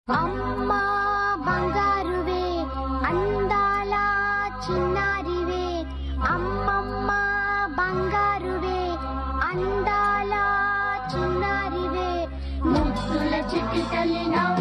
అమ్మా బంగారువే అందాల చిన్నారివే, అమ్మమ్మ బంగారువే అందాల చిన్నారివే, ముద్దుల చిట్టి తల్లి